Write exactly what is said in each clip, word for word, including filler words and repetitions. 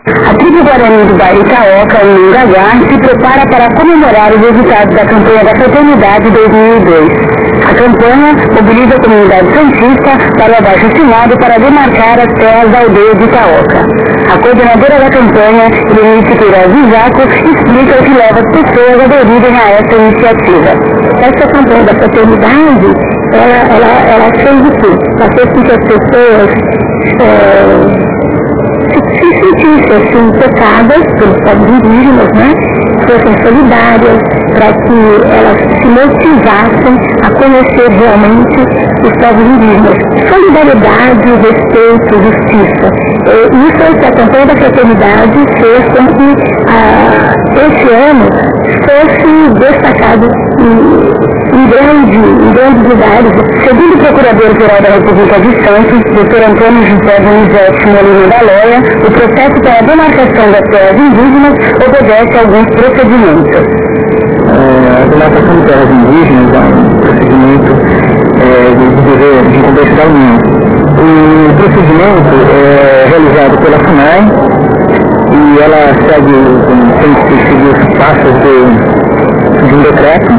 A tribo Guarani do bairro Itaoca, em Ingagá, se prepara para comemorar os resultados da campanha da Fraternidade dois mil e dois. A campanha mobiliza a comunidade santista para o abaixo-assinado para demarcar as terras da aldeia de Itaoca. A coordenadora da campanha, Lenice Queiroz Zaco, explica o que leva as pessoas a aderirem a essa iniciativa. Essa campanha da Fraternidade, ela, ela, ela fez o quê? Ela fez com que as pessoas é, se sentissem assim, tocadas pelos povos indígenas, né? Fossem solidárias, para que elas se motivassem a conhecer realmente os povos indígenas. Solidariedade, respeito, justiça. E isso é que a campanha da Fraternidade fez com que ah, esse ano fosse destacado em, em, grande, em grandes lugares. Segundo o Procurador-Geral da República de Santos, doutor Antônio José Donizete Molina da Leia, o processo para a demarcação das terras indígenas obedece a alguns procedimentos. A demarcação de terras indígenas é um procedimento é, de dever de incumbência da União. O procedimento é realizado pela FUNAI e ela segue, tem que seguir os passos de, de um decreto,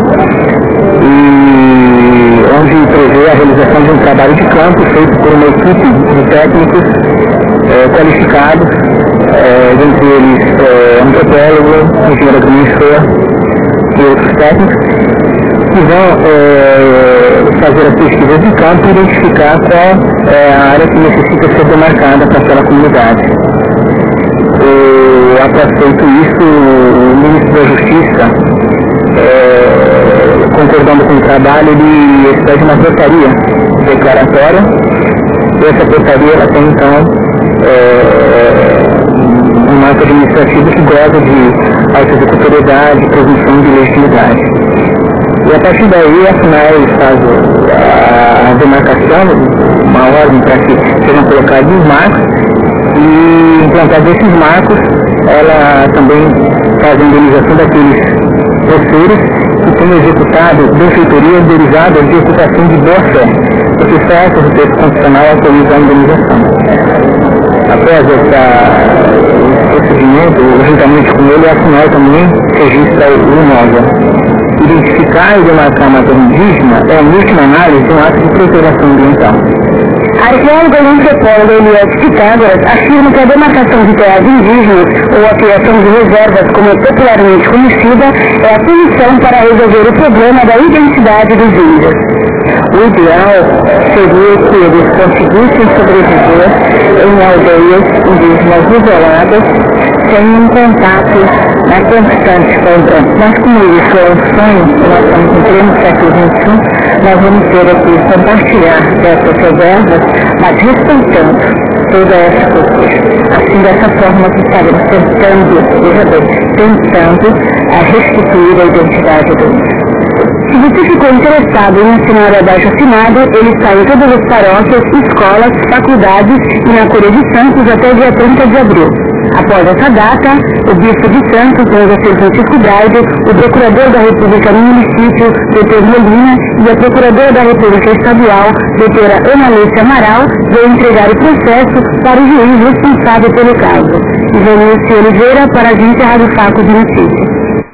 e onde prevê a realização de um trabalho de campo feito por uma equipe de técnicos é, qualificados, é, dentre eles é, antropólogo, engenheiro agrimensor e outros técnicos, que vão é, fazer as pesquisas de campo e identificar qual é a área que necessita ser demarcada para aquela comunidade. E, após feito isso, o Ministro da Justiça, é, concordando com o trabalho, ele expede uma portaria declaratória, e essa portaria ela tem então é, um marco administrativo que goza de auto-executoriedade, presunção de legitimidade. E a partir daí a FUNAI faz a, a demarcação, uma ordem para que sejam colocados os marcos, e implantados esses marcos, ela também faz a indenização daqueles terceiros que tenham executado benfeitorias derivadas de ocupação de boa-fé, porque só essa texto constitucional autoriza a indenização. Após esse procedimento, juntamente com ele, a FUNAI também registra o imóvel. Identificar e demarcar uma terra indígena é, em última análise, um ato de preservação ambiental. A arqueóloga e antropóloga Eliette Pitágoras afirma que a demarcação de terras indígenas, ou a criação de reservas, como é popularmente conhecida, é a solução para resolver o problema da identidade dos índios. O ideal seria que eles conseguissem sobreviver em aldeias indígenas isoladas, sem um contato na constante com o campo. Mas como isso é um sonho, nós estamos em pleno século vinte e um, nós vamos ter aqui compartilhar dessas reservas, mas respeitando toda essa cultura. Assim, dessa forma que estaremos tentando, veja bem, tentando a restituir a identidade do índio. Se você ficou interessado em assinar o abaixo-assinado, ele está em todas as paróquias, escolas, faculdades e na Cura de Santos até dia trinta de abril. Após essa data, o Bispo de Santos, Dom Francisco Braido, o Procurador da República no município, doutor Molina, e a Procuradora da República Estadual, doutora Ana Lúcia Amaral, vão entregar o processo para o juiz responsável pelo caso. Ivanilce Oliveira, para a Agência Rádio Faco de Notícias.